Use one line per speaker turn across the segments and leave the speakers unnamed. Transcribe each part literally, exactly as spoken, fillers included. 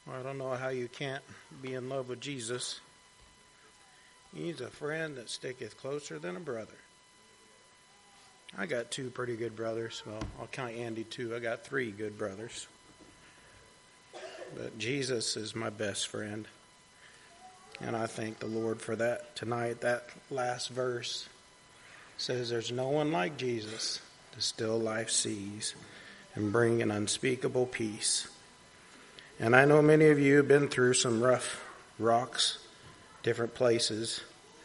I don't know how you can't be in love with Jesus. He's a friend that sticketh closer than a brother. I got two pretty good brothers. Well, I'll count Andy too. I got three good brothers. But Jesus is my best friend. And I thank the Lord for that tonight. That last verse says there's no one like Jesus to still life seas and bring an unspeakable peace. And I know many of you have been through some rough rocks, different places.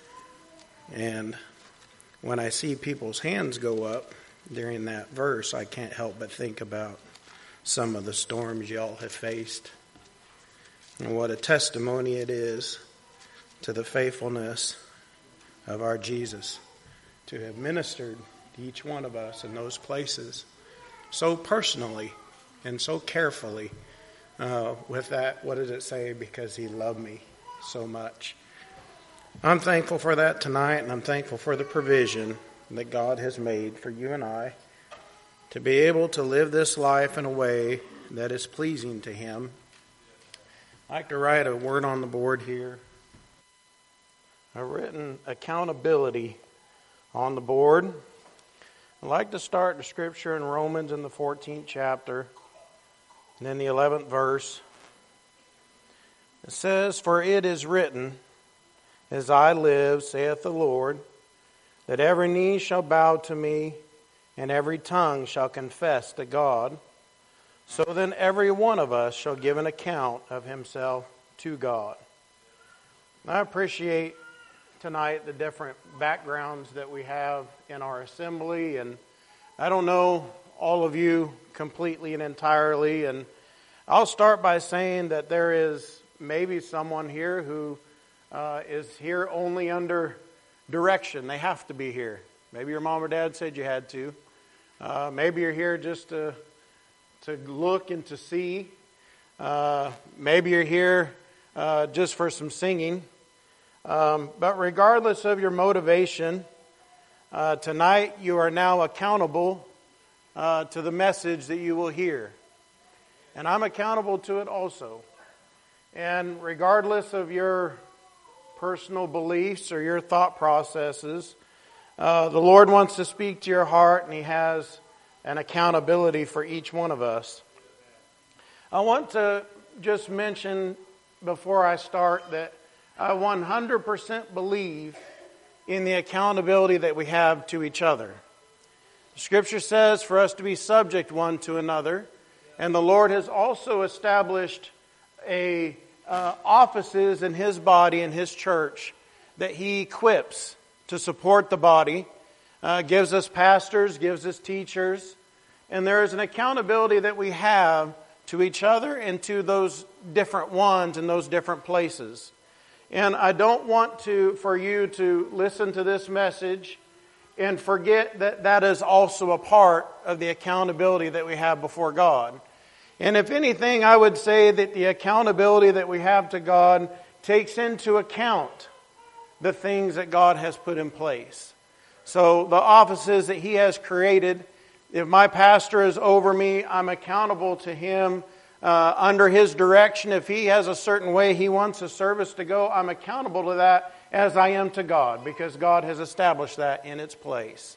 And when I see people's hands go up during that verse, I can't help but think about some of the storms y'all have faced. And what a testimony it is to the faithfulness of our Jesus to have ministered to each one of us in those places so personally and so carefully. Uh, with that, what does it say? Because he loved me so much. I'm thankful for that tonight, and I'm thankful for the provision that God has made for you and I to be able to live this life in a way that is pleasing to him. I'd like to write a word on the board here. I've written accountability on the board. I'd like to start the scripture in Romans in the fourteenth chapter. And then the eleventh verse, it says, "For it is written, as I live, saith the Lord, that every knee shall bow to me, and every tongue shall confess to God. So then every one of us shall give an account of himself to God." I appreciate tonight the different backgrounds that we have in our assembly, and I don't know all of you completely and entirely, and I'll start by saying that there is maybe someone here who uh, is here only under direction. They have to be here. Maybe your mom or dad said you had to. Uh, maybe you're here just to to look and to see. Uh, maybe you're here uh, just for some singing. Um, but regardless of your motivation, uh, tonight you are now accountable Uh, to the message that you will hear. And I'm accountable to it also. And regardless of your personal beliefs or your thought processes, uh, the Lord wants to speak to your heart, and He has an accountability for each one of us. I want to just mention before I start that I one hundred percent believe in the accountability that we have to each other. Scripture says for us to be subject one to another, and the Lord has also established a uh, offices in His body, in His church, that He equips to support the body, uh, gives us pastors, gives us teachers, and there is an accountability that we have to each other and to those different ones in those different places. And I don't want to for you to listen to this message and forget that that is also a part of the accountability that we have before God. And if anything, I would say that the accountability that we have to God takes into account the things that God has put in place. So the offices that He has created, if my pastor is over me, I'm accountable to him uh, under his direction. If he has a certain way he wants a service to go, I'm accountable to that as I am to God, because God has established that in its place.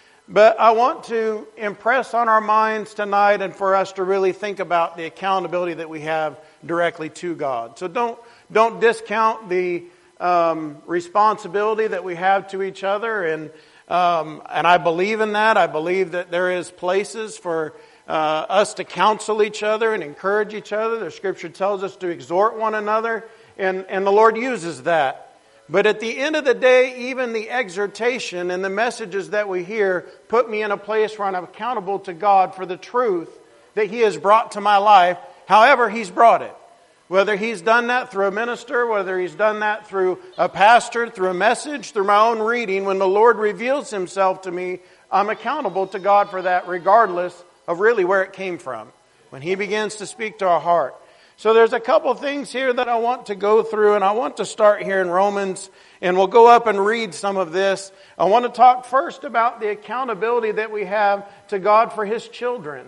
But I want to impress on our minds tonight and for us to really think about the accountability that we have directly to God. So don't don't discount the um, responsibility that we have to each other, and um, and I believe in that. I believe that there is places for uh, us to counsel each other and encourage each other. The Scripture tells us to exhort one another, and and the Lord uses that. But at the end of the day, even the exhortation and the messages that we hear put me in a place where I'm accountable to God for the truth that He has brought to my life, however He's brought it. Whether He's done that through a minister, whether He's done that through a pastor, through a message, through my own reading, when the Lord reveals Himself to me, I'm accountable to God for that regardless of really where it came from. When He begins to speak to our heart. So there's a couple things here that I want to go through, and I want to start here in Romans, and we'll go up and read some of this. I want to talk first about the accountability that we have to God for His children.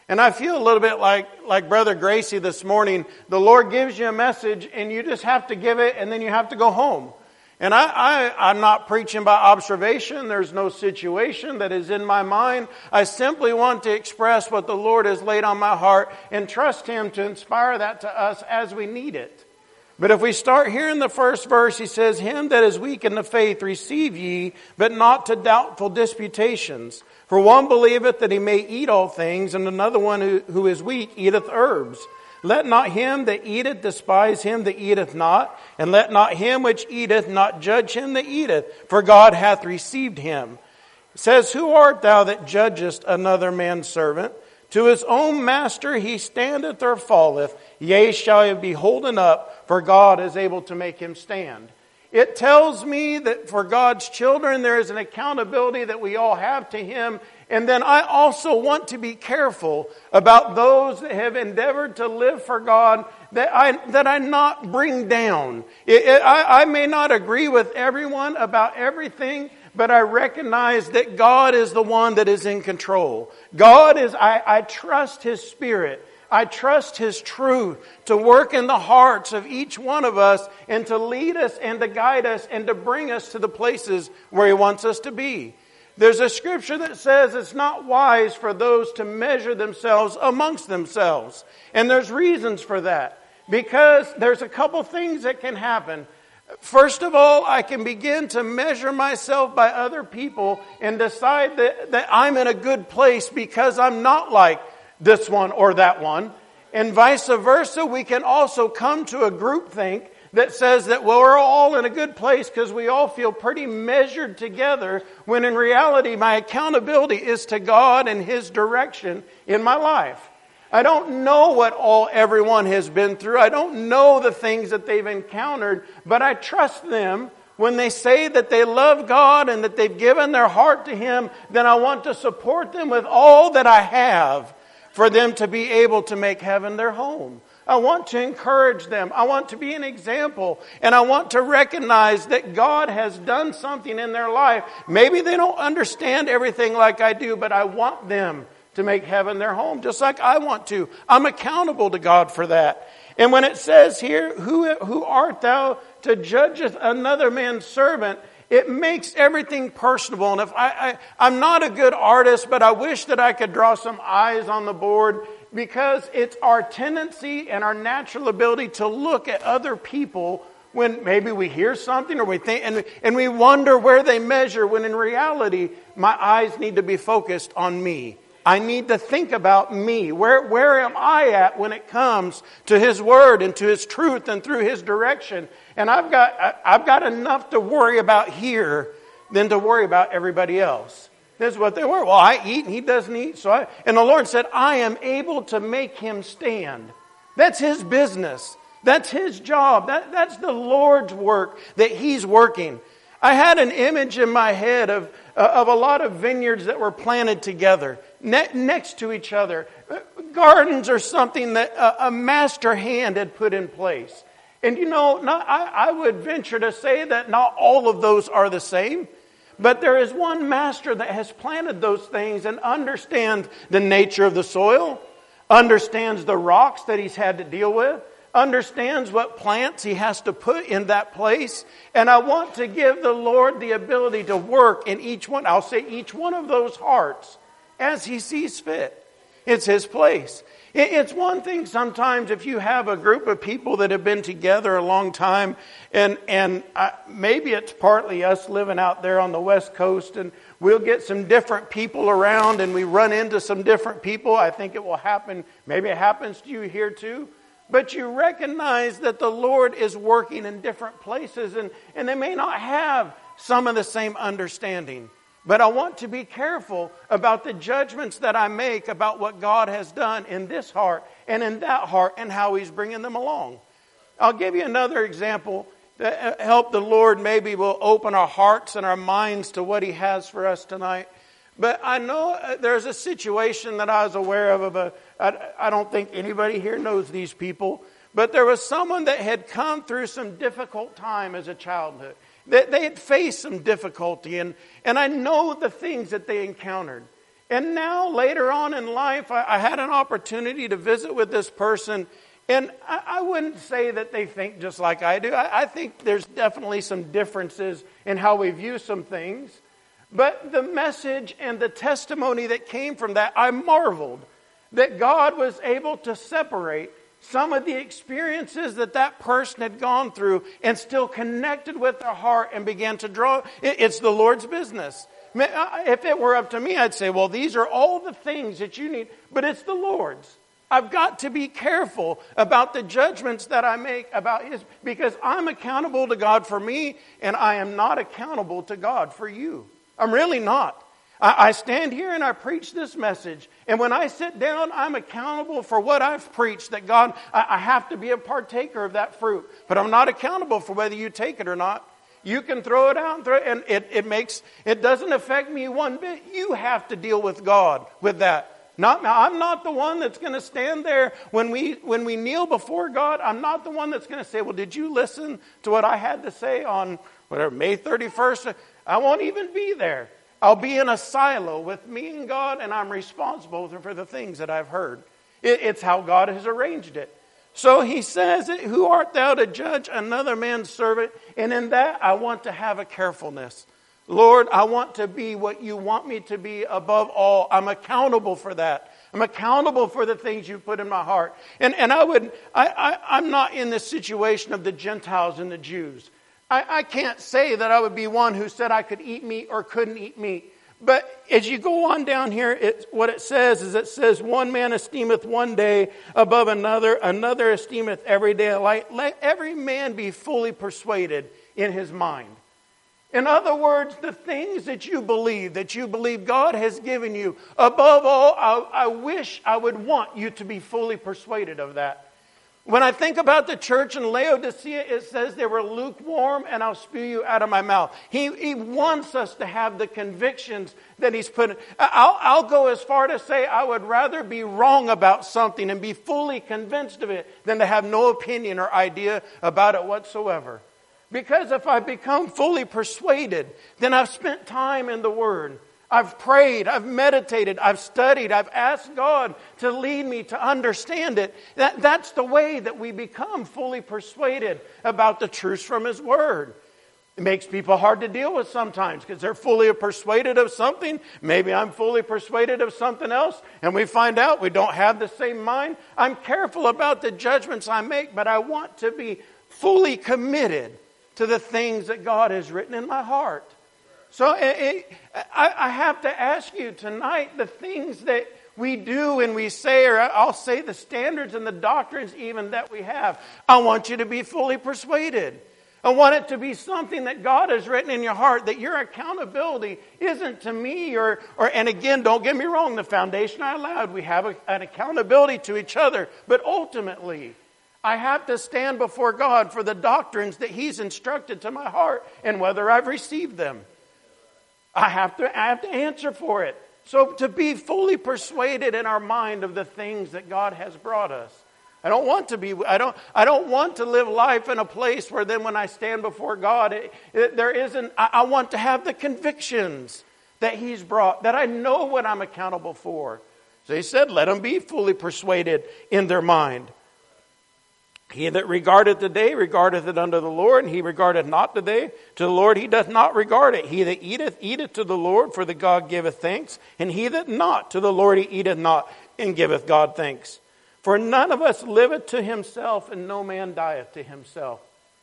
And I feel a little bit like, like Brother Gracie this morning. The Lord gives you a message and you just have to give it and then you have to go home. And I, I, I'm not preaching by observation. There's no situation that is in my mind. I simply want to express what the Lord has laid on my heart and trust Him to inspire that to us as we need it. But if we start here in the first verse, he says, Him that is weak in the faith receive ye, but not to doubtful disputations. For one believeth that he may eat all things, and another one who, who is weak eateth herbs. Let not him that eateth despise him that eateth not, and let not him which eateth not judge him that eateth, for God hath received him. It says, Who art thou that judgest another man's servant? To his own master he standeth or falleth, yea, shall he be holden up, for God is able to make him stand. It tells me that for God's children there is an accountability that we all have to Him. And then I also want to be careful about those that have endeavored to live for God that I that I not bring down. It, it, I, I may not agree with everyone about everything, but I recognize that God is the one that is in control. God is, I, I trust His Spirit. I trust His truth to work in the hearts of each one of us and to lead us and to guide us and to bring us to the places where He wants us to be. There's a scripture that says it's not wise for those to measure themselves amongst themselves. And there's reasons for that. Because there's a couple things that can happen. First of all, I can begin to measure myself by other people and decide that, that I'm in a good place because I'm not like this one or that one. And vice versa, we can also come to a groupthink that says that, well, we're all in a good place because we all feel pretty measured together, when in reality my accountability is to God and His direction in my life. I don't know what all everyone has been through. I don't know the things that they've encountered, but I trust them. When they say that they love God and that they've given their heart to Him, then I want to support them with all that I have for them to be able to make heaven their home. I want to encourage them. I want to be an example. And I want to recognize that God has done something in their life. Maybe they don't understand everything like I do, but I want them to make heaven their home, just like I want to. I'm accountable to God for that. And when it says here, who, who art thou to judge another man's servant? It makes everything personable. And if I, I, I'm not a good artist, but I wish that I could draw some eyes on the board, because it's our tendency and our natural ability to look at other people when maybe we hear something or we think, and, and we wonder where they measure, when in reality, my eyes need to be focused on me. I need to think about me. Where, where am I at when it comes to His Word and to His truth and through His direction? And I've got, I've got enough to worry about here than to worry about everybody else. This is what they were. Well, I eat and he doesn't eat. So I, and the Lord said, I am able to make him stand. That's His business. That's His job. That, that's the Lord's work that He's working. I had an image in my head of, uh, of a lot of vineyards that were planted together, ne- next to each other. Gardens or something that a, a master hand had put in place. And you know, not, I, I would venture to say that not all of those are the same. But there is one master that has planted those things and understands the nature of the soil, understands the rocks that he's had to deal with, understands what plants he has to put in that place. And I want to give the Lord the ability to work in each one, I'll say each one of those hearts as He sees fit. It's His place. It's one thing sometimes if you have a group of people that have been together a long time, and and I, maybe it's partly us living out there on the West Coast, and we'll get some different people around and we run into some different people. I think it will happen. Maybe it happens to you here too. But you recognize that the Lord is working in different places, and, and they may not have some of the same understanding. But I want to be careful about the judgments that I make about what God has done in this heart and in that heart and how He's bringing them along. I'll give you another example that help the Lord maybe will open our hearts and our minds to what He has for us tonight. But I know there's a situation that I was aware of. of a, I, I don't think anybody here knows these people. But there was someone that had come through some difficult time as a childhood. They, they had faced some difficulty, and, and I know the things that they encountered. And now, later on in life, I, I had an opportunity to visit with this person. And I, I wouldn't say that they think just like I do. I, I think there's definitely some differences in how we view some things. But the message and the testimony that came from that, I marveled that God was able to separate some of the experiences that that person had gone through and still connected with their heart and began to draw. It's the Lord's business. If it were up to me, I'd say, well, these are all the things that you need, but it's the Lord's. I've got to be careful about the judgments that I make about His, because I'm accountable to God for me, and I am not accountable to God for you. I'm really not. I, I stand here and I preach this message, and when I sit down, I'm accountable for what I've preached, that God, I, I have to be a partaker of that fruit, but I'm not accountable for whether you take it or not. You can throw it out and throw it, and it, it makes, it doesn't affect me one bit. You have to deal with God with that. Not, I'm not the one that's going to stand there when we when we kneel before God. I'm not the one that's going to say, well, did you listen to what I had to say on whatever May thirty-first? I won't even be there. I'll be in a silo with me and God, and I'm responsible for the things that I've heard. It, it's how God has arranged it. So he says, who art thou to judge another man's servant? And in that, I want to have a carefulness. Lord, I want to be what you want me to be above all. I'm accountable for that. I'm accountable for the things you put in my heart. And and I would, I, I, I'm not in this situation of the Gentiles and the Jews. I, I can't say that I would be one who said I could eat meat or couldn't eat meat. But as you go on down here, it, what it says is it says, one man esteemeth one day above another, another esteemeth every day alike. Let every man be fully persuaded in his mind. In other words, the things that you believe, that you believe God has given you, above all, I, I wish I would want you to be fully persuaded of that. When I think about the church in Laodicea, it says they were lukewarm and I'll spew you out of my mouth. He, he wants us to have the convictions that He's put in. I'll, I'll go as far to say I would rather be wrong about something and be fully convinced of it than to have no opinion or idea about it whatsoever. Because if I become fully persuaded, then I've spent time in the Word. I've prayed, I've meditated, I've studied, I've asked God to lead me to understand it. That, that's the way that we become fully persuaded about the truths from His Word. It makes people hard to deal with sometimes because they're fully persuaded of something. Maybe I'm fully persuaded of something else, and we find out we don't have the same mind. I'm careful about the judgments I make, but I want to be fully committed to the things that God has written in my heart. So it, it, I, I have to ask you tonight, the things that we do and we say, or I'll say the standards and the doctrines even that we have, I want you to be fully persuaded. I want it to be something that God has written in your heart, that your accountability isn't to me or, or and again, don't get me wrong, the foundation I allowed, we have a, an accountability to each other, but ultimately, I have to stand before God for the doctrines that He's instructed to my heart and whether I've received them. I have to, I have to answer for it. So to be fully persuaded in our mind of the things that God has brought us. I don't want to be, I don't, I don't want to live life in a place where then when I stand before God, it, it, there isn't, I, I want to have the convictions that He's brought, that I know what I'm accountable for. So He said, let them be fully persuaded in their mind. He that regardeth the day regardeth it unto the Lord, and he regardeth not the day to the Lord, he doth not regard it. He that eateth, eateth to the Lord, for the God giveth thanks, and he that not to the Lord, he eateth not, and giveth God thanks. For none of us liveth to himself, and no man dieth to himself.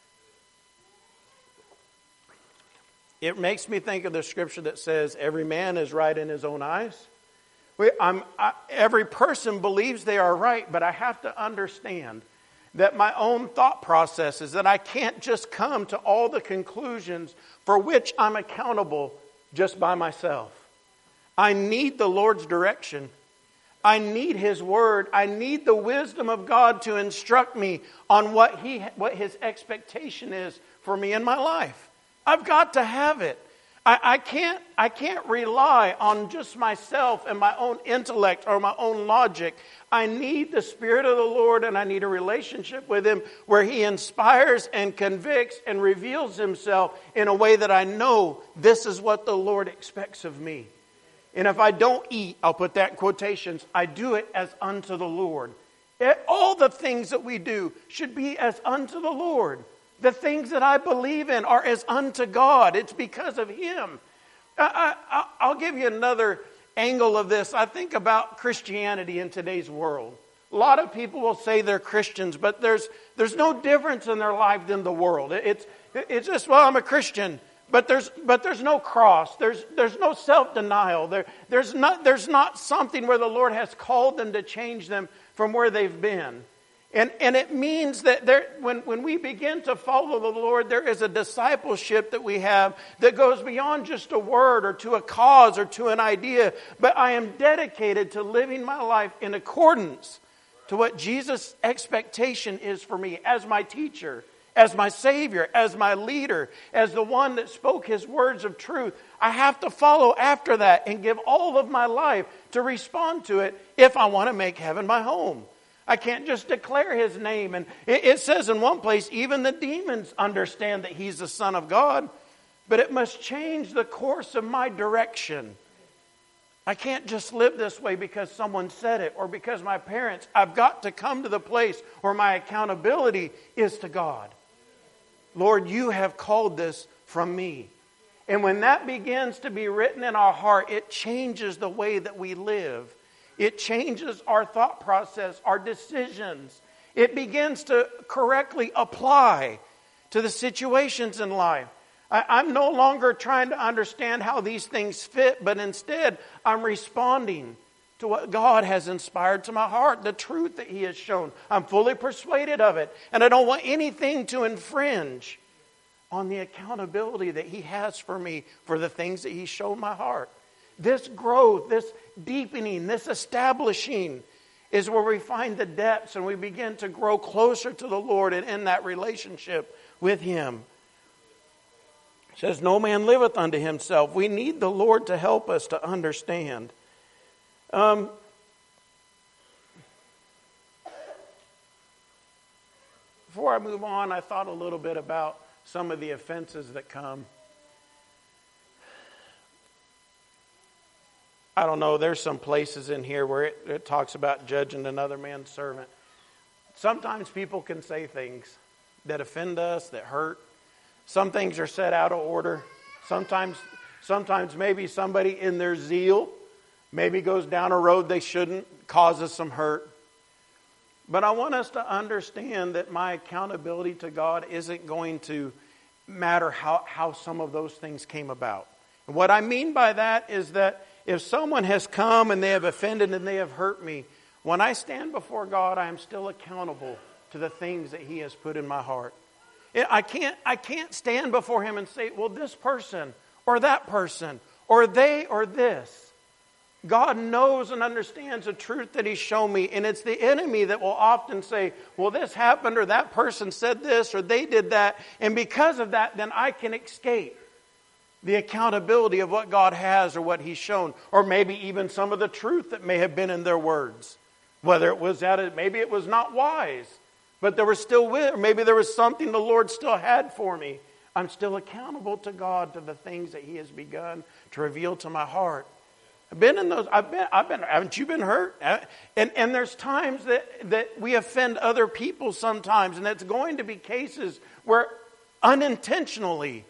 It makes me think of the scripture that says, every man is right in his own eyes. We, I'm, I, every person believes they are right, but I have to understand that my own thought processes, that I can't just come to all the conclusions for which I'm accountable just by myself. I need the Lord's direction. I need His Word. I need the wisdom of God to instruct me on what He, what His expectation is for me in my life. I've got to have it. I, I can't, I can't rely on just myself and my own intellect or my own logic. I need the Spirit of the Lord, and I need a relationship with Him where He inspires and convicts and reveals Himself in a way that I know this is what the Lord expects of me. And if I don't eat, I'll put that in quotations, I do it as unto the Lord. It, all the things that we do should be as unto the Lord. The things that I believe in are as unto God. It's because of Him. I, I, I'll give you another angle of this. I think about Christianity in today's world. A lot of people will say they're Christians, but there's there's no difference in their life than the world. It's it's just, well, I'm a Christian, but there's but there's no cross. There's there's no self-denial. There there's not there's not something where the Lord has called them to change them from where they've been. And and it means that there, when, when we begin to follow the Lord, there is a discipleship that we have that goes beyond just a word or to a cause or to an idea. But I am dedicated to living my life in accordance to what Jesus' expectation is for me as my teacher, as my Savior, as my leader, as the one that spoke His words of truth. I have to follow after that and give all of my life to respond to it if I want to make heaven my home. I can't just declare His name. And it, it says in one place, even the demons understand that He's the Son of God. But it must change the course of my direction. I can't just live this way because someone said it or because my parents. I've got to come to the place where my accountability is to God. Lord, You have called this from me. And when that begins to be written in our heart, it changes the way that we live. It changes our thought process, our decisions. It begins to correctly apply to the situations in life. I, I'm no longer trying to understand how these things fit, but instead I'm responding to what God has inspired to my heart, the truth that He has shown. I'm fully persuaded of it, and I don't want anything to infringe on the accountability that He has for me for the things that He showed my heart. This growth, this deepening, this establishing is where we find the depths and we begin to grow closer to the Lord and in that relationship with Him. It says, no man liveth unto himself. We need the Lord to help us to understand. Um, before I move on, I thought a little bit about some of the offenses that come. I don't know, there's some places in here where it, it talks about judging another man's servant. Sometimes people can say things that offend us, that hurt. Some things are set out of order. Sometimes, sometimes maybe somebody in their zeal maybe goes down a road they shouldn't, causes some hurt. But I want us to understand that my accountability to God isn't going to matter how, how some of those things came about. And what I mean by that is that if someone has come and they have offended and they have hurt me, when I stand before God, I am still accountable to the things that He has put in my heart. I can't, I can't stand before Him and say, well, this person or that person or they or this. God knows and understands the truth that He's shown me, and it's the enemy that will often say, well, this happened or that person said this or they did that, and because of that, then I can escape the accountability of what God has or what He's shown, or maybe even some of the truth that may have been in their words. Whether it was that, maybe it was not wise, but there was still, or maybe there was something the Lord still had for me. I'm still accountable to God to the things that He has begun to reveal to my heart. I've been in those. I've been. I've been. Haven't you been hurt? And and there's times that that we offend other people sometimes, and that's going to be cases where unintentionally.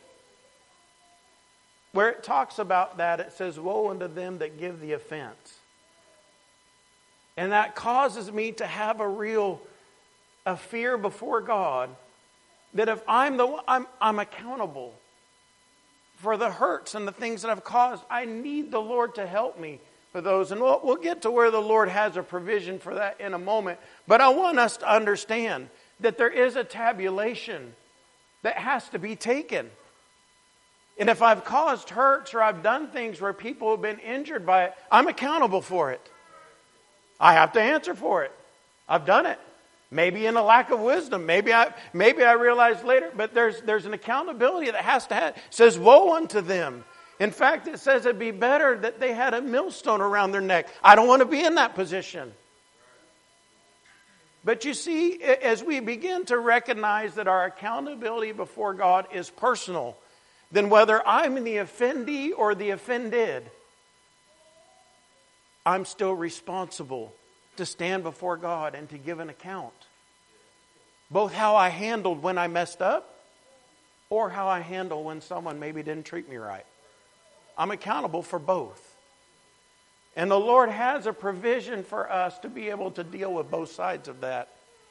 Where it talks about that, it says, woe unto them that give the offense. And that causes me to have a real a fear before God that if I'm the one, I'm, I'm accountable for the hurts and the things that I've caused. I need the Lord to help me for those. And we'll, we'll get to where the Lord has a provision for that in a moment. But I want us to understand that there is a tabulation that has to be taken. And if I've caused hurts or I've done things where people have been injured by it, I'm accountable for it. I have to answer for it. I've done it. Maybe in a lack of wisdom. Maybe I maybe I realized later, but there's there's an accountability that has to happen. It says, woe unto them. In fact, it says it'd be better that they had a millstone around their neck. I don't want to be in that position. But you see, as we begin to recognize that our accountability before God is personal, then whether I'm the offendee or the offended, I'm still responsible to stand before God and to give an account. Both how I handled when I messed up or how I handle when someone maybe didn't treat me right. I'm accountable for both. And the Lord has a provision for us to be able to deal with both sides of that.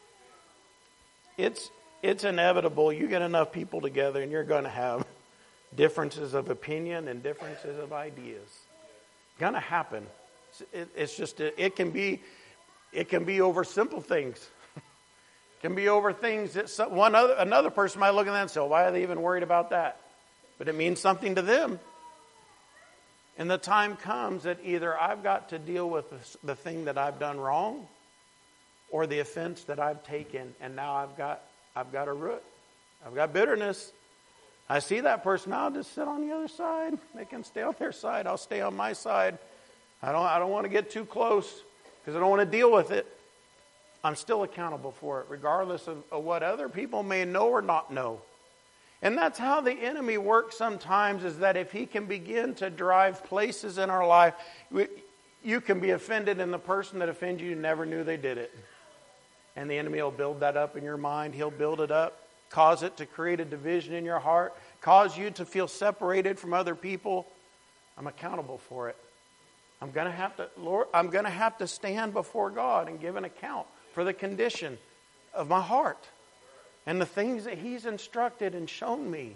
It's it's inevitable. You get enough people together and you're going to have differences of opinion and differences of ideas. It's going to happen. It, it's just it, it can be it can be over simple things. It can be over things that some, one other another person might look at that and say, "Why are they even worried about that?" But it means something to them. And the time comes that either I've got to deal with the thing that I've done wrong or the offense that I've taken, and now I've got I've got a root. I've got bitterness. I see that person, I'll just sit on the other side. They can stay on their side. I'll stay on my side. I don't I don't want to get too close because I don't want to deal with it. I'm still accountable for it, regardless of, of what other people may know or not know. And that's how the enemy works sometimes, is that if he can begin to drive places in our life, you can be offended and the person that offended you never knew they did it. And the enemy will build that up in your mind. He'll build it up, cause it to create a division in your heart, cause you to feel separated from other people. I'm accountable for it. I'm going to have to, Lord, I'm going to have to stand before God and give an account for the condition of my heart. And the things that He's instructed and shown me.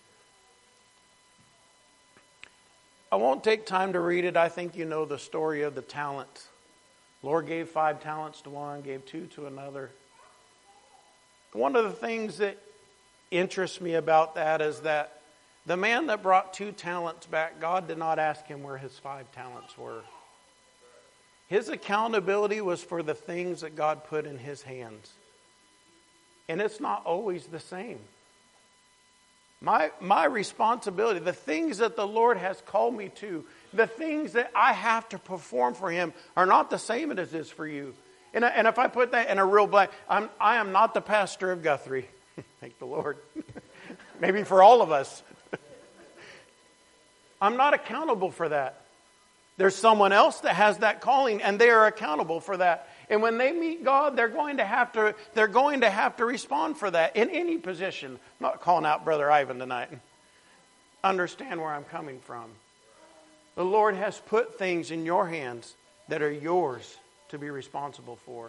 I won't take time to read it. I think you know the story of the talents. Lord gave five talents to one, gave two to another. One of the things that interests me about that is that the man that brought two talents back, God did not ask him where his five talents were. His accountability was for the things that God put in his hands. And it's not always the same. My, my responsibility, the things that the Lord has called me to, the things that I have to perform for Him are not the same as it is for you. And, and if I put that in a real blank, I'm, I am not the pastor of Guthrie. Thank the Lord. Maybe for all of us. I'm not accountable for that. There's someone else that has that calling, and they are accountable for that. And when they meet God, they're going to have to, they're going to have to respond for that in any position. I'm not calling out Brother Ivan tonight. Understand where I'm coming from. The Lord has put things in your hands that are yours to be responsible for.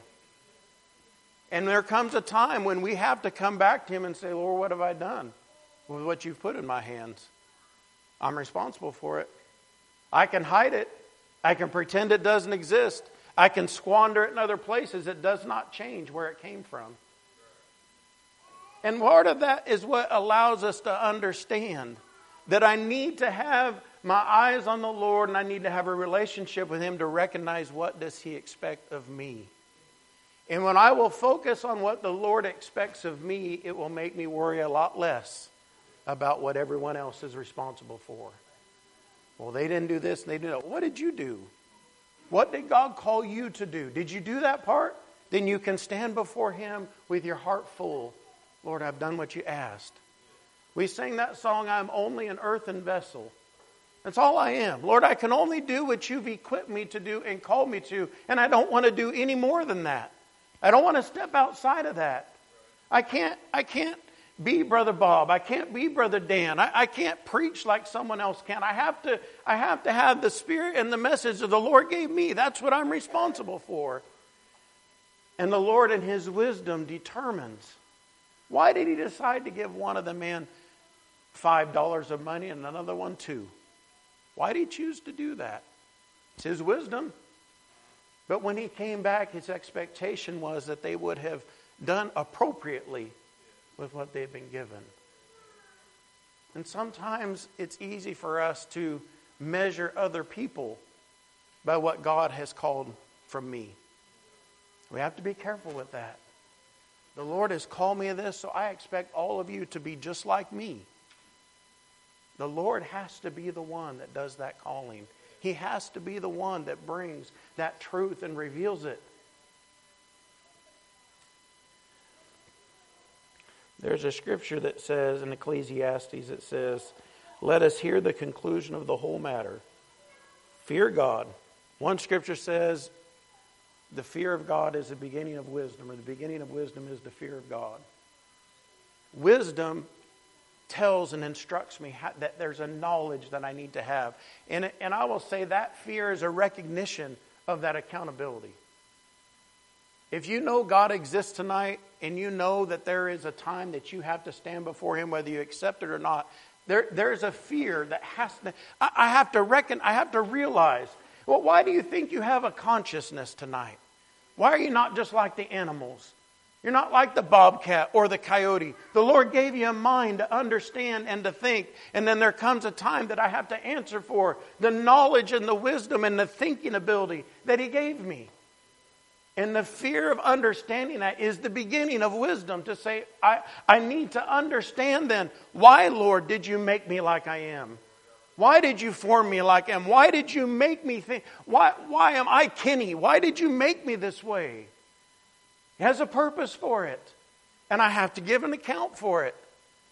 And there comes a time when we have to come back to Him and say, Lord, what have I done with what you've put in my hands? I'm responsible for it. I can hide it. I can pretend it doesn't exist. I can squander it in other places. It does not change where it came from. And part of that is what allows us to understand that I need to have my eyes on the Lord, and I need to have a relationship with Him to recognize what does He expect of me. And when I will focus on what the Lord expects of me, it will make me worry a lot less about what everyone else is responsible for. Well, they didn't do this and they did that. What did you do? What did God call you to do? Did you do that part? Then you can stand before Him with your heart full. Lord, I've done what you asked. We sing that song, I'm only an earthen vessel. That's all I am. Lord, I can only do what you've equipped me to do and called me to, and I don't want to do any more than that. I don't want to step outside of that. I can't, I can't be Brother Bob. I can't be Brother Dan. I, I can't preach like someone else can. I have to, I have to have the Spirit and the message that the Lord gave me. That's what I'm responsible for. And the Lord in His wisdom determines. Why did He decide to give one of the men five dollars of money and another one two? Why did He choose to do that? It's His wisdom. But when He came back, His expectation was that they would have done appropriately with what they've been given. And sometimes it's easy for us to measure other people by what God has called from me. We have to be careful with that. The Lord has called me to this, so I expect all of you to be just like me. The Lord has to be the one that does that calling. He has to be the one that brings that truth and reveals it. There's a scripture that says, in Ecclesiastes, it says, let us hear the conclusion of the whole matter. Fear God One scripture says, the fear of God is the beginning of wisdom, or the beginning of wisdom is the fear of God. Wisdom tells and instructs me how, that there's a knowledge that I need to have. And, and I will say that fear is a recognition of that accountability. If you know God exists tonight, and you know that there is a time that you have to stand before Him, whether you accept it or not, there, there's a fear that has to, I, I have to reckon, I have to realize, well, why do you think you have a consciousness tonight? Why are you not just like the animals? You're not like the bobcat or the coyote. The Lord gave you a mind to understand and to think. And then there comes a time that I have to answer for the knowledge and the wisdom and the thinking ability that He gave me. And the fear of understanding that is the beginning of wisdom, to say, I, I need to understand then, why, Lord, did you make me like I am? Why did you form me like I am? Why did you make me think? Why, why am I Kenny? Why did you make me this way? He has a purpose for it. And I have to give an account for it.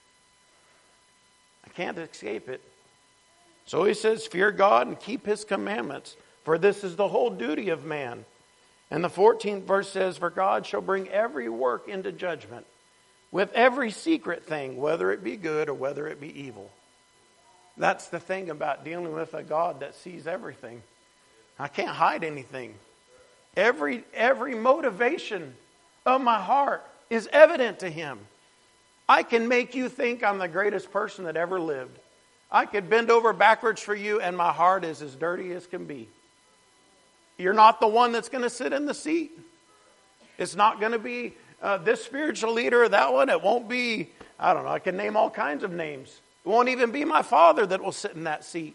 I can't escape it. So he says, fear God and keep His commandments, for this is the whole duty of man. And the fourteenth verse says, for God shall bring every work into judgment, with every secret thing, whether it be good or whether it be evil. That's the thing about dealing with a God that sees everything. I can't hide anything. Every, every motivation of my heart is evident to Him. I can make you think I'm the greatest person that ever lived. I could bend over backwards for you and my heart is as dirty as can be. You're not the one that's going to sit in the seat. It's not going to be uh, this spiritual leader or that one. It won't be, I don't know, I can name all kinds of names. It won't even be my father that will sit in that seat.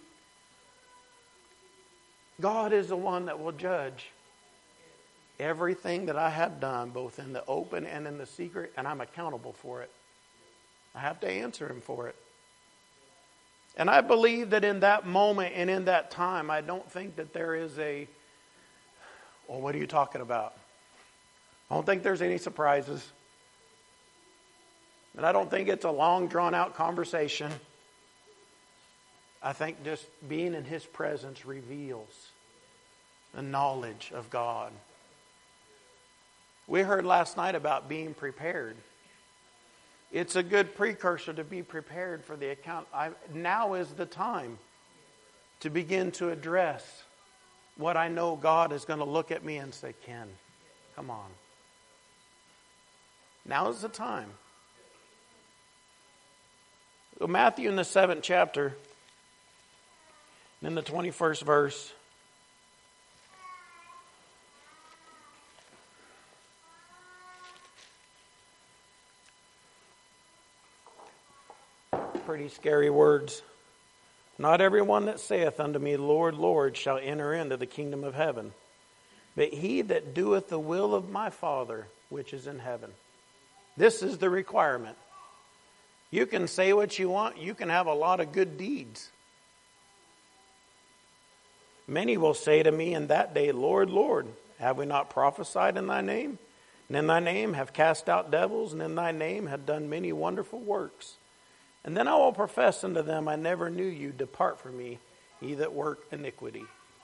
God is the one that will judge everything that I have done, both in the open and in the secret, and I'm accountable for it. I have to answer Him for it. And I believe that in that moment and in that time, I don't think that there is a, well, what are you talking about? I don't think there's any surprises. And I don't think it's a long, drawn-out conversation. I think just being in His presence reveals the knowledge of God. We heard last night about being prepared. It's a good precursor to be prepared for the account. I, now is the time to begin to address what I know God is going to look at me and say, Ken, come on. Now is the time. So Matthew in the seventh chapter, in the twenty-first verse, pretty scary words. Not everyone that saith unto me, Lord, Lord, shall enter into the kingdom of heaven, but he that doeth the will of my Father which is in heaven. This is the requirement. You can say what you want. You can have a lot of good deeds. Many will say to me in that day, Lord, Lord, have we not prophesied in thy name? And in thy name have cast out devils, and in thy name have done many wonderful works. And then I will profess unto them, I never knew you. Depart from me, ye that work iniquity.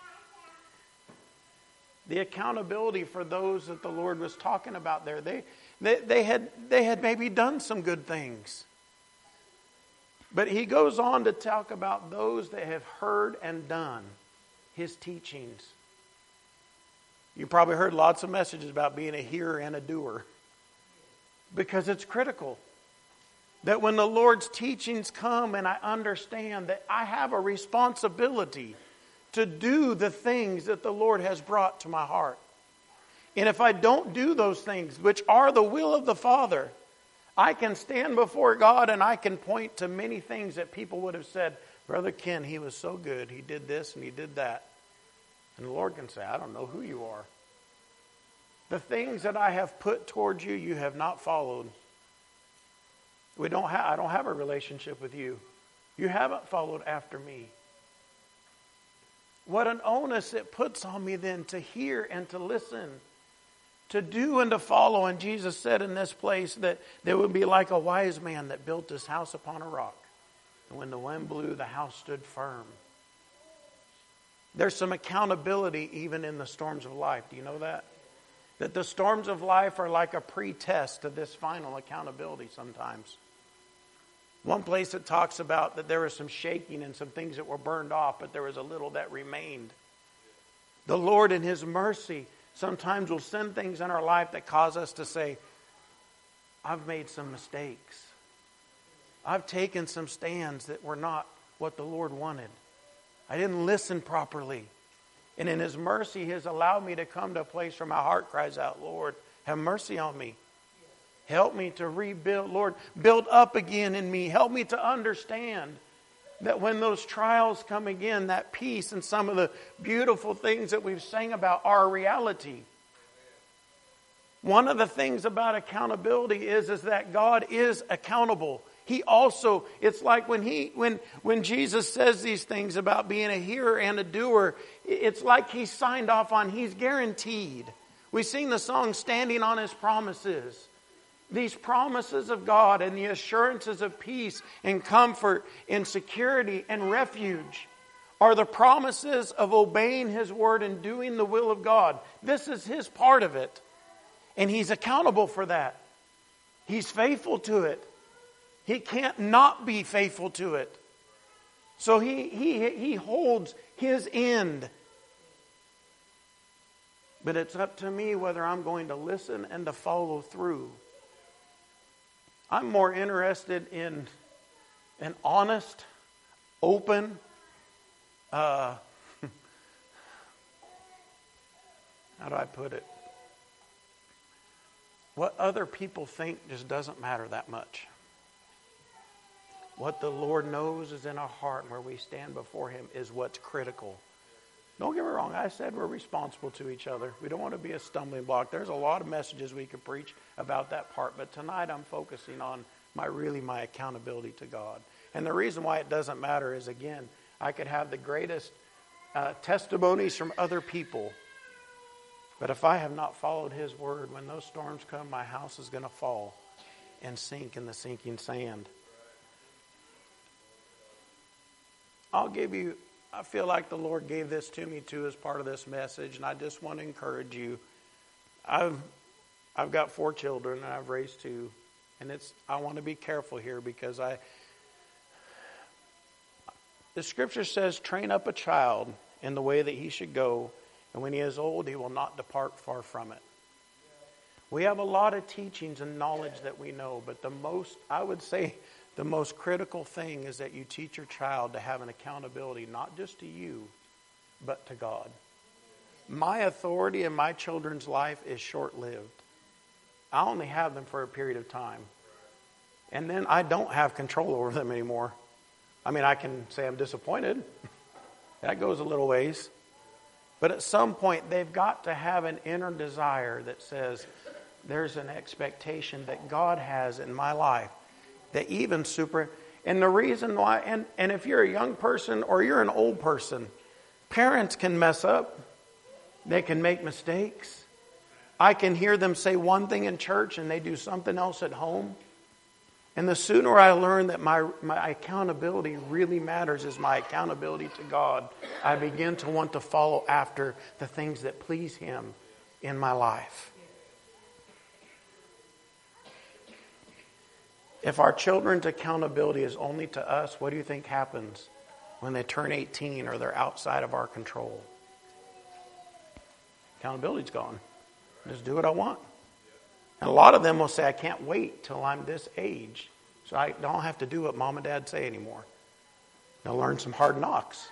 The accountability for those that the Lord was talking about there, they, they, they, had, they had maybe done some good things. But he goes on to talk about those that have heard and done his teachings. You probably heard lots of messages about being a hearer and a doer. Because it's critical. That when the Lord's teachings come and I understand that I have a responsibility to do the things that the Lord has brought to my heart. And if I don't do those things, which are the will of the Father, I can stand before God and I can point to many things that people would have said, Brother Ken, he was so good. He did this and he did that. And the Lord can say, I don't know who you are. The things that I have put towards you, you have not followed. We don't have, I don't have a relationship with you. You haven't followed after me. What an onus it puts on me then to hear and to listen, to do and to follow. And Jesus said in this place that they would be like a wise man that built his house upon a rock. And when the wind blew, the house stood firm. There's some accountability even in the storms of life. Do you know that? That the storms of life are like a pre-test to this final accountability sometimes. One place it talks about that there was some shaking and some things that were burned off, but there was a little that remained. The Lord in His mercy sometimes will send things in our life that cause us to say, I've made some mistakes. I've taken some stands that were not what the Lord wanted. I didn't listen properly. And in His mercy, He has allowed me to come to a place where my heart cries out, Lord, have mercy on me. Help me to rebuild. Lord, build up again in me. Help me to understand that when those trials come again, that peace and some of the beautiful things that we've sang about are a reality. One of the things about accountability is, is that God is accountable. He also, it's like when he, when, when Jesus says these things about being a hearer and a doer, it's like He signed off on, He's guaranteed. We sing the song, Standing on His Promises. These promises of God and the assurances of peace and comfort and security and refuge are the promises of obeying His word and doing the will of God. This is His part of it. And He's accountable for that. He's faithful to it. He can't not be faithful to it. So he, he, he holds His end. But it's up to me whether I'm going to listen and to follow through. I'm more interested in an honest, open, uh, how do I put it? What other people think just doesn't matter that much. What the Lord knows is in our heart, where we stand before Him, is what's critical. Don't get me wrong, I said we're responsible to each other. We don't want to be a stumbling block. There's a lot of messages we could preach about that part, but tonight I'm focusing on my really my accountability to God. And the reason why it doesn't matter is, again, I could have the greatest uh, testimonies from other people, but if I have not followed His word, when those storms come, my house is going to fall and sink in the sinking sand. I'll give you, I feel like the Lord gave this to me too as part of this message, and I just want to encourage you. I've I've got four children, and I've raised two, and it's I want to be careful here because I the Scripture says, train up a child in the way that he should go, and when he is old, he will not depart far from it. We have a lot of teachings and knowledge that we know, but the most, I would say, the most critical thing is that you teach your child to have an accountability, not just to you, but to God. My authority in my children's life is short-lived. I only have them for a period of time. And then I don't have control over them anymore. I mean, I can say I'm disappointed. That goes a little ways. But at some point, they've got to have an inner desire that says, there's an expectation that God has in my life that even super... And the reason why... And, and if you're a young person or you're an old person, parents can mess up. They can make mistakes. I can hear them say one thing in church and they do something else at home. And the sooner I learn that my, my accountability really matters is my accountability to God, I begin to want to follow after the things that please Him in my life. If our children's accountability is only to us, what do you think happens when they turn eighteen or they're outside of our control? Accountability's gone. Just do what I want. And a lot of them will say, I can't wait till I'm this age, so I don't have to do what mom and dad say anymore. They'll learn some hard knocks.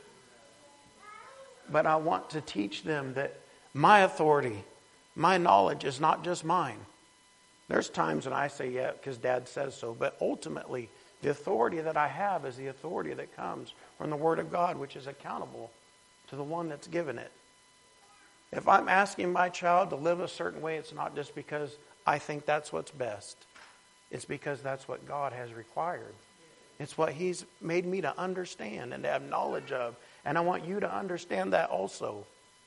But I want to teach them that my authority, my knowledge is not just mine. There's times when I say, yeah, because Dad says so. But ultimately, the authority that I have is the authority that comes from the Word of God, which is accountable to the one that's given it. If I'm asking my child to live a certain way, it's not just because I think that's what's best. It's because that's what God has required. It's what He's made me to understand and to have knowledge of. And I want you to understand that also.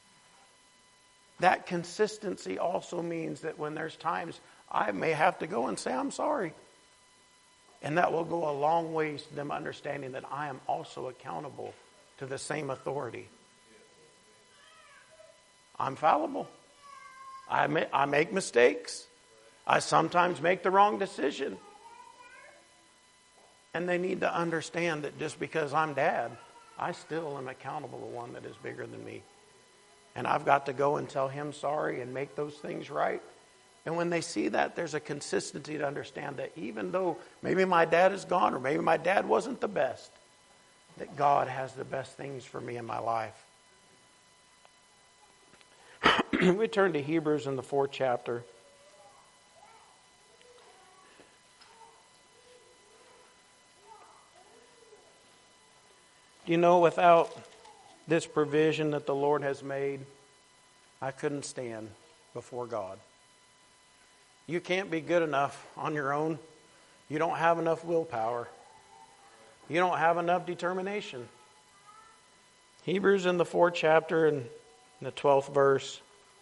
That consistency also means that when there's times I may have to go and say, I'm sorry. And that will go a long ways to them understanding that I am also accountable to the same authority. I'm fallible. I make, I make mistakes. I sometimes make the wrong decision. And they need to understand that just because I'm dad, I still am accountable to one that is bigger than me. And I've got to go and tell him sorry and make those things right. And when they see that, there's a consistency to understand that even though maybe my dad is gone or maybe my dad wasn't the best, that God has the best things for me in my life. We turn to Hebrews in the fourth chapter. You know, without this provision that the Lord has made, I couldn't stand before God. You can't be good enough on your own. You don't have enough willpower. You don't have enough determination. Hebrews in the fourth chapter and the twelfth verse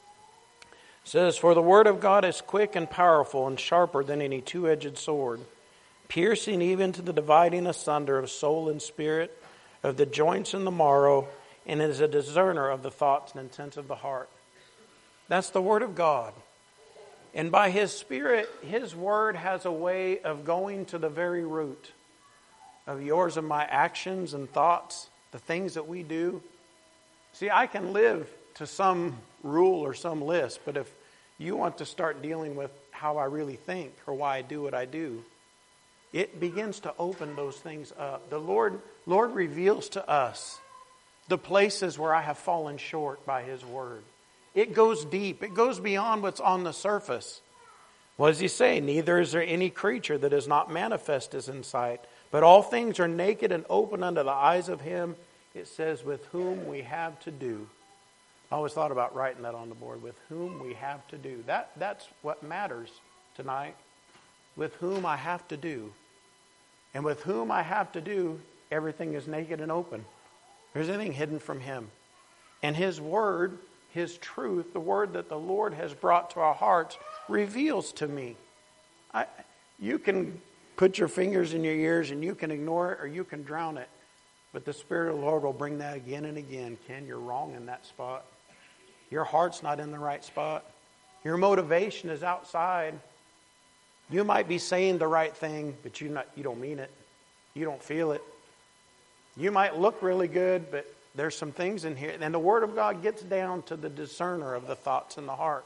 says, "For the word of God is quick and powerful and sharper than any two-edged sword, piercing even to the dividing asunder of soul and spirit, of the joints and the marrow, and is a discerner of the thoughts and intents of the heart." That's the word of God. And by His Spirit, His word has a way of going to the very root of yours and my actions and thoughts, the things that we do. See, I can live to some rule or some list, but if you want to start dealing with how I really think or why I do what I do, it begins to open those things up. The Lord, Lord reveals to us the places where I have fallen short by His word. It goes deep. It goes beyond what's on the surface. What does He say? "Neither is there any creature that is not manifest as in sight, but all things are naked and open unto the eyes of Him," it says, "with whom we have to do." I always thought about writing that on the board. With whom we have to do. That, that's what matters tonight. With whom I have to do. And with whom I have to do, everything is naked and open. There's anything hidden from Him. And His word, His truth, the word that the Lord has brought to our hearts, reveals to me. I, you can put your fingers in your ears and you can ignore it or you can drown it. But the Spirit of the Lord will bring that again and again. Ken, you're wrong in that spot. Your heart's not in the right spot. Your motivation is outside. You might be saying the right thing, but you not you don't mean it. You don't feel it. You might look really good, but there's some things in here. And the Word of God gets down to the discerner of the thoughts in the heart.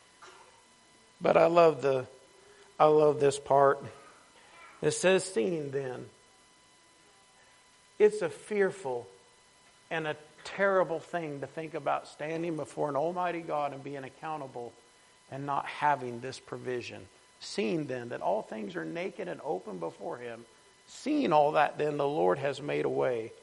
But I love the I love this part. It says, "Seeing then." It's a fearful and a terrible thing to think about standing before an almighty God and being accountable and not having this provision. Seeing then that all things are naked and open before Him. Seeing all that then the Lord has made a way.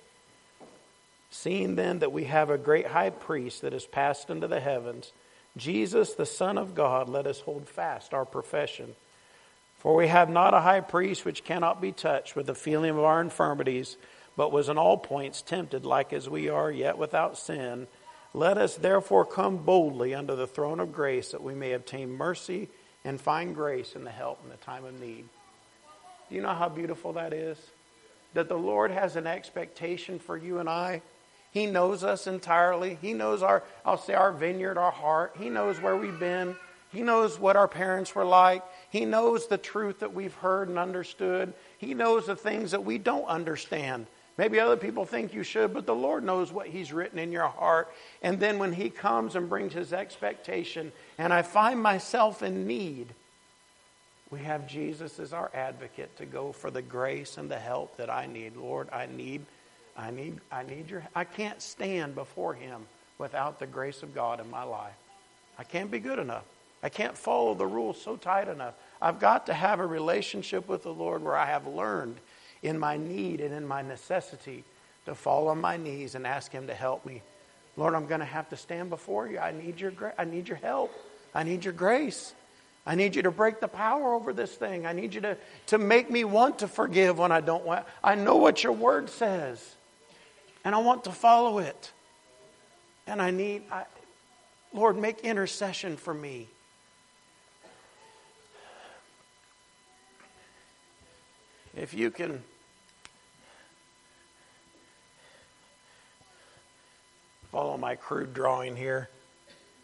Seeing then that we have a great high priest that has passed into the heavens, Jesus the Son of God, let us hold fast our profession. For we have not a high priest which cannot be touched with the feeling of our infirmities, but was in all points tempted like as we are, yet without sin. Let us therefore come boldly unto the throne of grace, that we may obtain mercy and find grace in the help in the time of need. Do you know how beautiful that is? That the Lord has an expectation for you and I. He knows us entirely. He knows our, I'll say our vineyard, our heart. He knows where we've been. He knows what our parents were like. He knows the truth that we've heard and understood. He knows the things that we don't understand. Maybe other people think you should, but the Lord knows what He's written in your heart. And then when He comes and brings His expectation, and I find myself in need, we have Jesus as our advocate to go for the grace and the help that I need. Lord, I need, I need, I need your, I can't stand before Him without the grace of God in my life. I can't be good enough. I can't follow the rules so tight enough. I've got to have a relationship with the Lord where I have learned in my need and in my necessity to fall on my knees and ask Him to help me. Lord, I'm going to have to stand before You. I need your gra- I need your help. I need your grace. I need You to break the power over this thing. I need You to, to make me want to forgive when I don't want. I know what Your word says, and I want to follow it. And I need, I, Lord, make intercession for me. If you can follow my crude drawing here,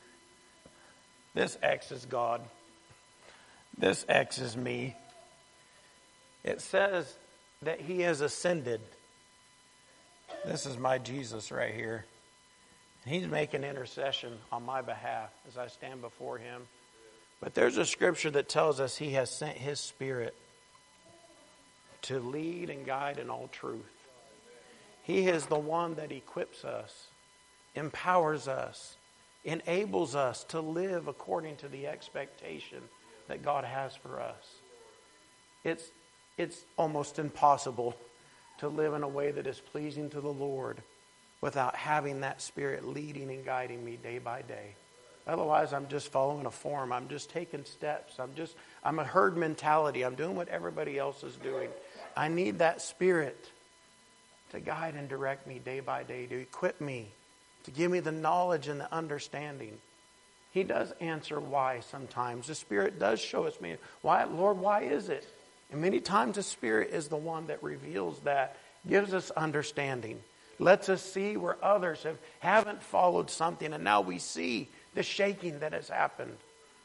This X is God. This X is me. It says that he has ascended. This is my Jesus right here. He's making intercession on my behalf as I stand before him. But there's a scripture that tells us he has sent his Spirit to lead and guide in all truth. He is the one that equips us, empowers us, enables us to live according to the expectation that God has for us. It's, it's almost impossible to live in a way that is pleasing to the Lord without having that Spirit leading and guiding me day by day. Otherwise, I'm just following a form. I'm just taking steps. I'm just, I'm a herd mentality. I'm doing what everybody else is doing. I need that Spirit to guide and direct me day by day, to equip me, to give me the knowledge and the understanding. He does answer why sometimes. The Spirit does show us, me why, Lord, why is it? And many times the Spirit is the one that reveals that, gives us understanding, lets us see where others have, haven't followed something, and now we see the shaking that has happened.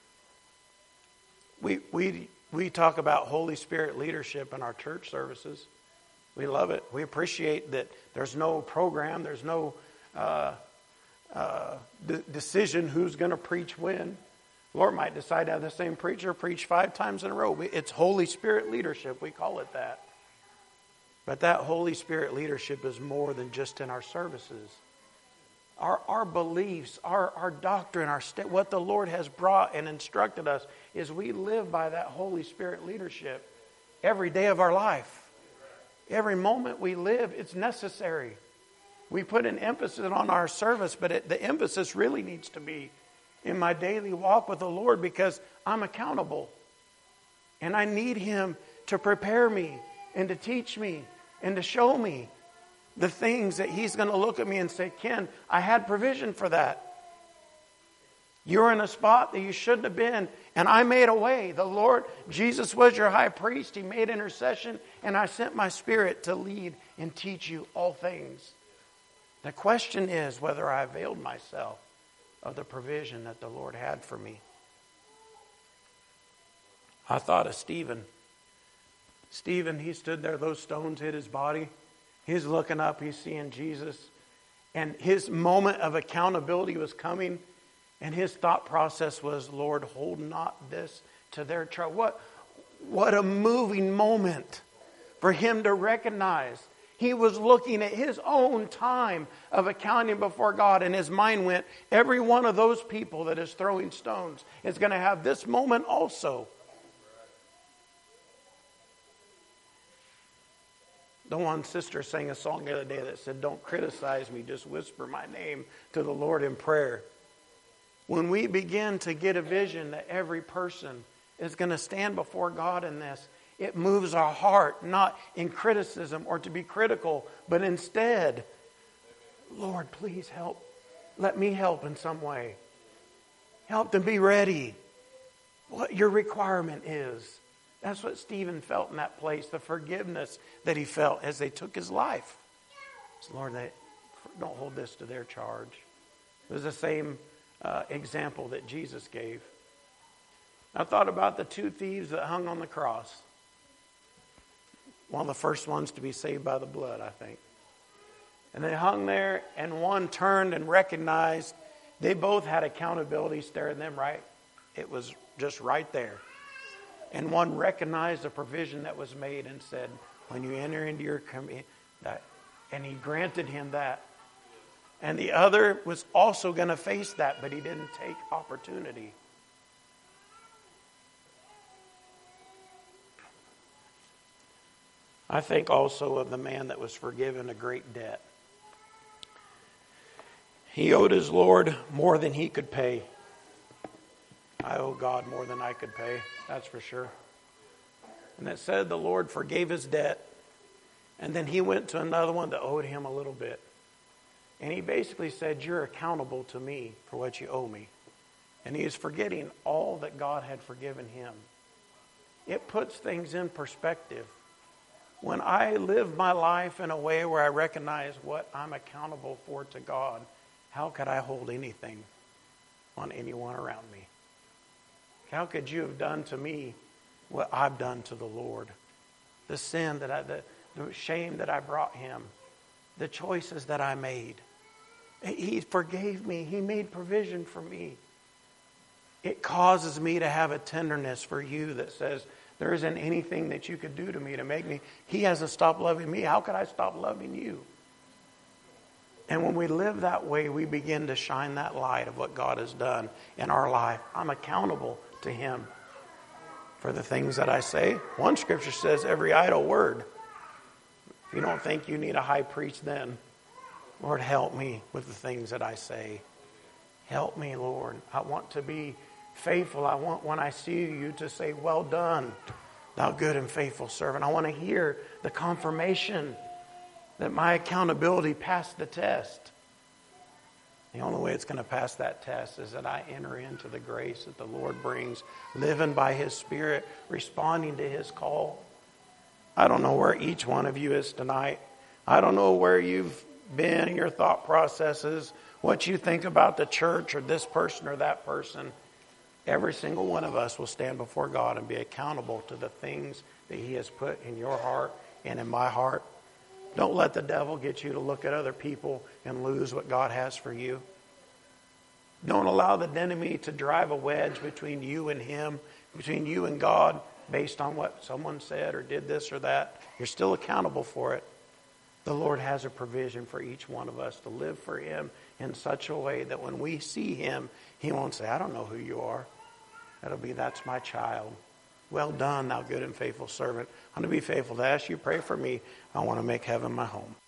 We, we, we talk about Holy Spirit leadership in our church services. We love it. We appreciate that there's no program, there's no uh, uh, de- decision who's going to preach when. The Lord might decide to have the same preacher preach five times in a row. It's Holy Spirit leadership. We call it that. But that Holy Spirit leadership is more than just in our services. Our, our beliefs, our, our doctrine, our st- what the Lord has brought and instructed us is we live by that Holy Spirit leadership every day of our life. Every moment we live, it's necessary. We put an emphasis on our service, but it, the emphasis really needs to be in my daily walk with the Lord, because I'm accountable. And I need Him to prepare me and to teach me and to show me the things that He's going to look at me and say, Ken, I had provision for that. You're in a spot that you shouldn't have been, and I made a way. The Lord, Jesus was your high priest. He made intercession, and I sent my Spirit to lead and teach you all things. The question is whether I availed myself of the provision that the Lord had for me. I thought of Stephen. Stephen, he stood there, those stones hit his body. He's looking up, he's seeing Jesus. And his moment of accountability was coming. And his thought process was, Lord, hold not this to their charge. What, what a moving moment for him to recognize. He was looking at his own time of accounting before God, and his mind went, every one of those people that is throwing stones is going to have this moment also. The one sister sang a song the other day that said, don't criticize me, just whisper my name to the Lord in prayer. When we begin to get a vision that every person is going to stand before God in this, it moves our heart, not in criticism or to be critical, but instead, Lord, please help. Let me help in some way. Help to be ready. What your requirement is. That's what Stephen felt in that place, the forgiveness that he felt as they took his life. So Lord, they, don't hold this to their charge. It was the same uh, example that Jesus gave. I thought about the two thieves that hung on the cross. One of the first ones to be saved by the blood, I think. And they hung there, and one turned and recognized they both had accountability staring them right. It was just right there. And one recognized the provision that was made and said, when you enter into your community, that, and he granted him that. And the other was also going to face that, but he didn't take opportunity. I think also of the man that was forgiven a great debt. He owed his Lord more than he could pay. I owe God more than I could pay, that's for sure. And it said the Lord forgave his debt, and then he went to another one that owed him a little bit. And he basically said, you're accountable to me for what you owe me. And he is forgetting all that God had forgiven him. It puts things in perspective. When I live my life in a way where I recognize what I'm accountable for to God, how could I hold anything on anyone around me? How could you have done to me what I've done to the Lord? The sin that I, the, the shame that I brought him, the choices that I made. He forgave me. He made provision for me. It causes me to have a tenderness for you that says, there isn't anything that you could do to me to make me. He hasn't stopped loving me. How could I stop loving you? And when we live that way, we begin to shine that light of what God has done in our life. I'm accountable to him for the things that I say. One scripture says every idle word. If you don't think you need a high priest then, Lord, help me with the things that I say. Help me, Lord. I want to be faithful. I want, when I see you, to say, well done, thou good and faithful servant. I want to hear the confirmation that my accountability passed the test. The only way it's going to pass that test is that I enter into the grace that the Lord brings, living by his Spirit, responding to his call. I don't know where each one of you is tonight. I don't know where you've been, your thought processes, what you think about the church or this person or that person. Every single one of us will stand before God and be accountable to the things that he has put in your heart and in my heart. Don't let the devil get you to look at other people and lose what God has for you. Don't allow the enemy to drive a wedge between you and him, between you and God, based on what someone said or did this or that. You're still accountable for it. The Lord has a provision for each one of us to live for him in such a way that when we see him, he won't say, I don't know who you are. That'll be, that's my child. Well done, thou good and faithful servant. I'm going to be faithful to ask you, pray for me. I want to make heaven my home.